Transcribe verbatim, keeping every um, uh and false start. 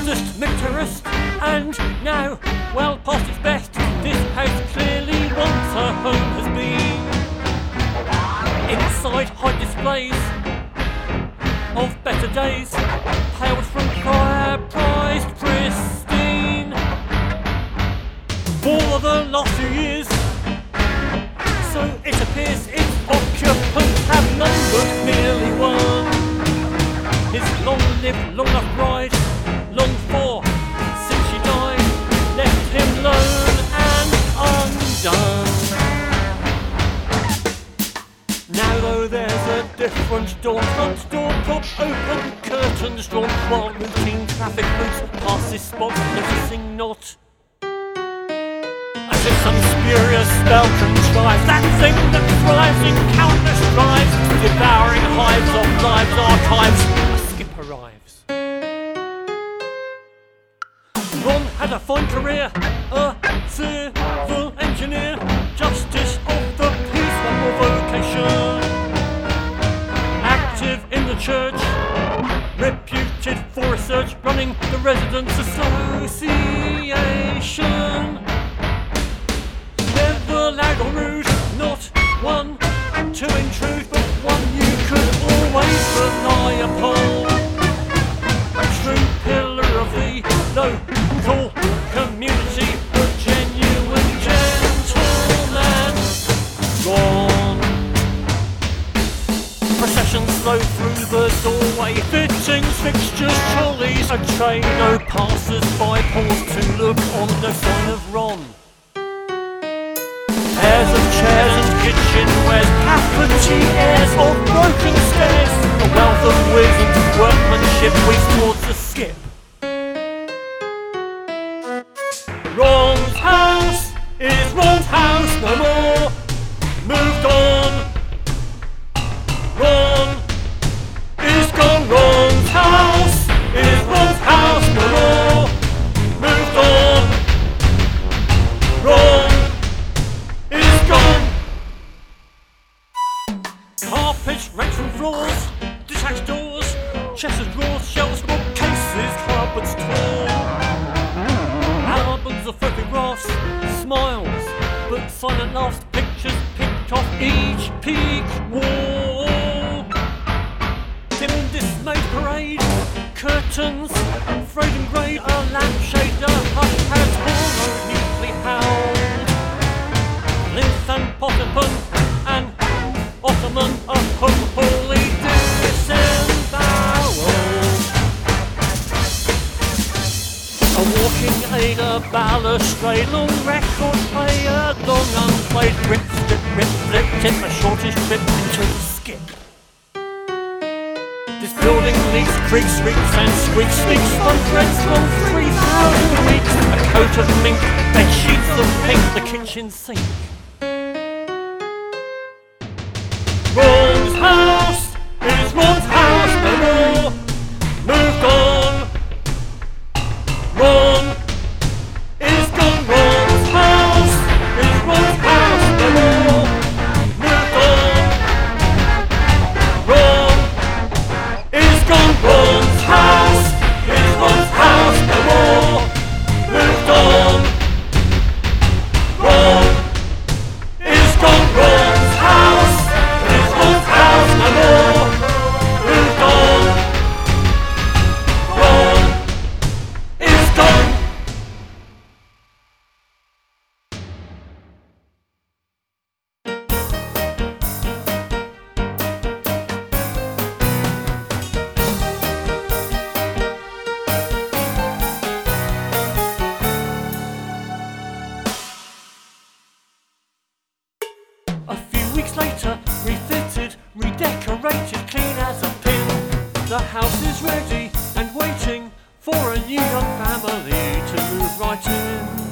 modest militarist, and now, well past its best, this house clearly once her home has been. Inside high displays of better days, hailed from fire prized pristine. For the last few years, so it appears its occupants have numbered merely one. His long-lived, long-enough bride, long for, since she died, left him lone and undone. Now though there's a different dawn, front door prop open, curtains drawn, while routine traffic moves past this spot, noticing not. As if some spurious spell contrives, that thing that thrives in countless drives, devouring hives of lives, archives, a skip arrives. Ron had a fine career, a civil engineer, justice of the peace, one more vocation. Active in the church, reputed for research, running the Residents' Association. Never loud or rude, not one to intrude, but one you could always rely upon. A true pillar of the local community, a genuine gentleman. Gone. Processions flow through the doorway, fittings, fixtures, trolleys, a train, no passers-by pause to look on, no sign of Ron. Pairs of chairs and kitchenwares, cafety airs of broken stairs, a wealth of wizened workmanship weaves towards the skip. Ron's house is Ron's house no more, moved on. Ron is gone, Ron's house is Ron's house no more, moved on. Ron is gone. Carpets, racks from floors, detached doors, chests of drawers, shelves, bookcases, cupboards torn. Albums of photographs, smiles, but silent laughs, pictures picked off each peak wall. Dim dismayed parade, curtains, frayed and greyed, a lampshade, a hush has horror mutely howled. Lymph and Potterpon and Ottoman, a unholy disembowel. A walking aid, a balustrade, long record player, long unplayed, rip, strip, rip, flip, tip, a shortish trip into the skip. This building leaks, creaks, reeks and squeaks, leaks from threads from three thousand weeks. A coat of mink, bed sheets of pink, the kitchen sink. Ron's house is Ron's house no more, moved on. Ron is gone, Ron's house is Ron's house no more, moved on. Ron is gone, Ron's house is Ron's house no more, moved on. Ron is gone, Ron's house is Ron's house no more, moved on. Ron is gone. A few weeks later, refitted, redecorated, clean as a pin. The house is ready and waiting for a new young family to move right in.